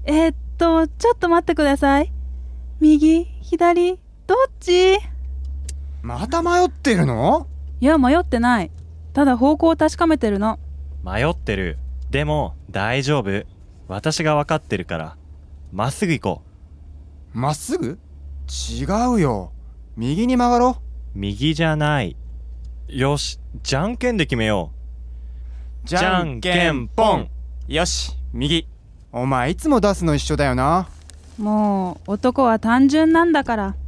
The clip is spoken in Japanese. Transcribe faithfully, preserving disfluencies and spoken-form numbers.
えー、っとちょっと待ってください。右左どっち？ また迷ってるの？ いや迷ってない。ただ方向を確かめてるの。 迷ってる。でも大丈夫。私が分かってるから。まっすぐ行こう。まっすぐ？違うよ。右に曲がろう。 右じゃない。よし、じゃんけんで決めよう。じゃんけんぽん。よし、右。お前いつも出すの一緒だよな。 もう男は単純なんだから。